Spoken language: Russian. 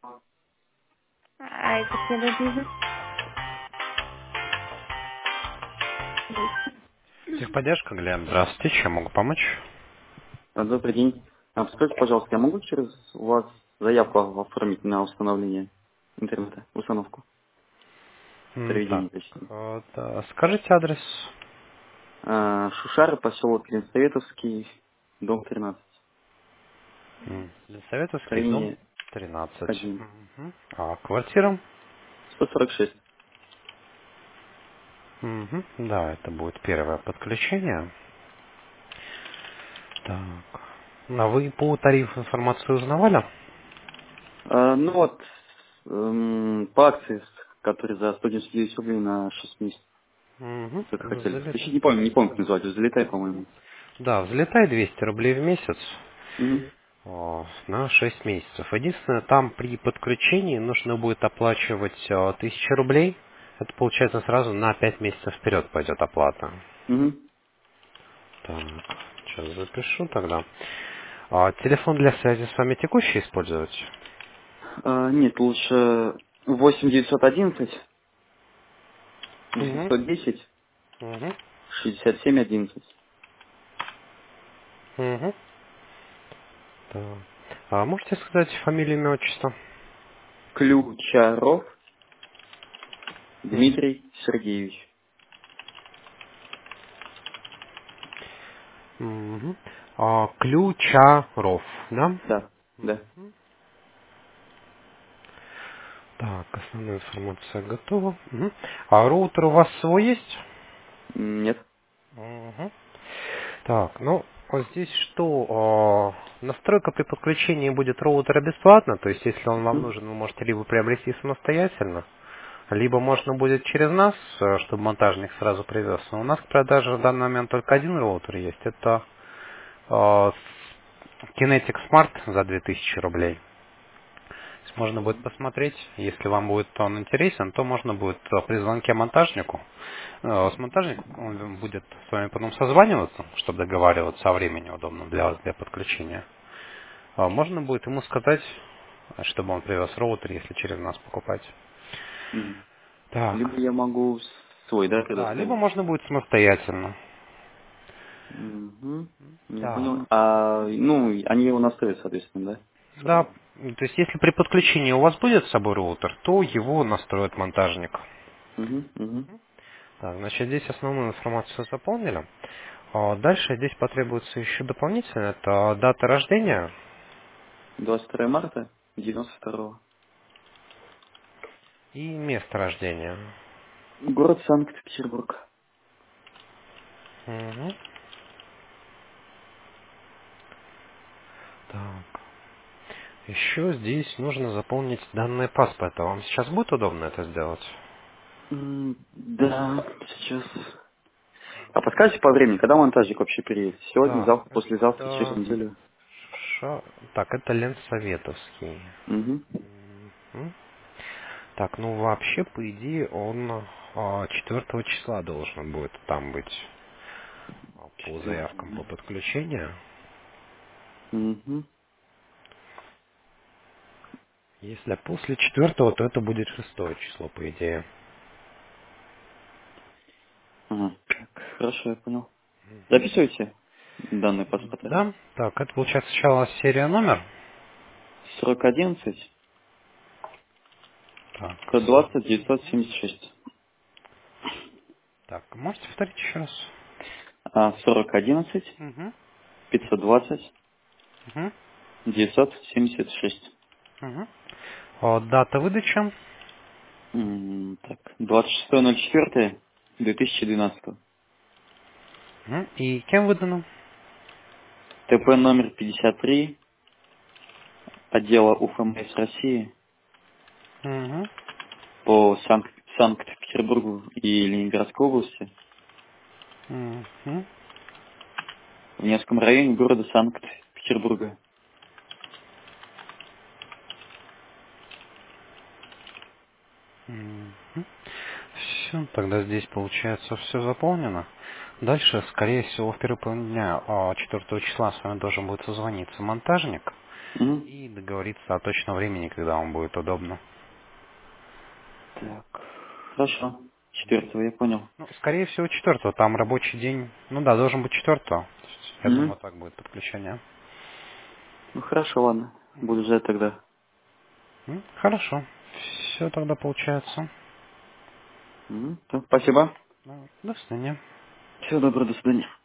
А технологии. Техподдержка, Глеб, здравствуйте, чем могу помочь? Добрый день. Подскажите, пожалуйста, я могу через у вас заявку оформить на установление интернета, установку, Так, проведение, точнее. да, скажите адрес. Шушары, поселок Ленсоветовский, дом 13, Советовский дом строение 13. 1, А квартира? 146. Да, это будет первое подключение. Так. А вы по тарифу информацию узнавали? Ну вот, по акции, которая за 199 рублей на 6 месяцев. Что-то хотели. Точнее, не помню, как называть, взлетай, по-моему. Да, взлетай 200 рублей в месяц. Мгм. На 6 месяцев. Единственное, там при подключении нужно будет оплачивать 1000 рублей. Это получается сразу на 5 месяцев вперед пойдет оплата. Мгм. Так, сейчас запишу тогда. Телефон для связи с вами текущий использовать? Нет, лучше 8911 Угу. 810 Угу. 6711. Угу. Так. А можете сказать фамилию, имя, отчество? Ключаров Угу. Дмитрий Сергеевич. Угу. Ключаров, да? Да, да. Так, основная информация готова. Мгм. А роутер у вас свой есть? Нет. Мгм. Так, ну, вот здесь что? Настройка при подключении будет роутера бесплатно, то есть если он вам Мгм. нужен, вы можете либо приобрести самостоятельно, либо можно будет через нас, чтобы монтажник сразу привез. Но у нас к продаже в данный момент только один роутер есть. Это э, Kinetic Smart за 2000 рублей. То есть можно будет посмотреть, если вам будет он интересен, то можно будет при звонке монтажнику, с монтажником он будет с вами потом созваниваться, чтобы договариваться о времени удобном для вас, для подключения. Можно будет ему сказать, чтобы он привез роутер, если через нас покупать. Мгм. Так, Либо я могу свой, да, да, либо предоставить. можно будет самостоятельно. Угу. Я Так, понял. Ну, они его настроят, соответственно, да? да, Сразу. то есть если при подключении у вас будет с собой роутер, то его настроит монтажник. Угу, угу. Так, значит, здесь основную информацию заполнили. Дальше здесь потребуется еще дополнительно, это дата рождения 22 марта 92-го. и место рождения. Город Санкт-Петербург. Мгм. Так. Еще здесь нужно заполнить данные паспорта. Вам сейчас будет удобно это сделать? Да, сейчас. А подскажите по времени, когда монтажник вообще приедет? Сегодня, Да, завтра, послезавтра, через это неделю? Так, это Ленсоветовский. Угу. Мгм. Так, ну вообще, по идее, он 4 числа должен будет там быть по заявкам по подключению. Угу. Если после 4, то это будет 6 число, по идее. Ага. Так, хорошо, я понял. Записывайте данные паспорта. Да, так, это получается сначала серия номер. Сорок 120 Так, 976. так, можете повторить еще раз? 4011 Угу, 520 угу, 976. угу. Дата выдачи. Так, 26.04.2012. Мгм. И кем выдано? ТП номер 53 отдела УФМС России Угу, по Санкт-Петербургу и Ленинградской области угу, в Невском районе города Санкт-Петербурга. угу. Все, тогда здесь получается все заполнено. Дальше, скорее всего, в первый половине дня 4 числа с вами должен будет созвониться монтажник. и договориться о точном времени, когда вам будет удобно. Так, хорошо. 4-го, я понял. Ну, скорее всего, 4-го. Там рабочий день. Ну да, должен быть 4-го. Я думаю, так будет подключение. Ну, хорошо, ладно. Буду ждать тогда. Хорошо. Все тогда получается. Спасибо. До свидания. Всего доброго, до свидания.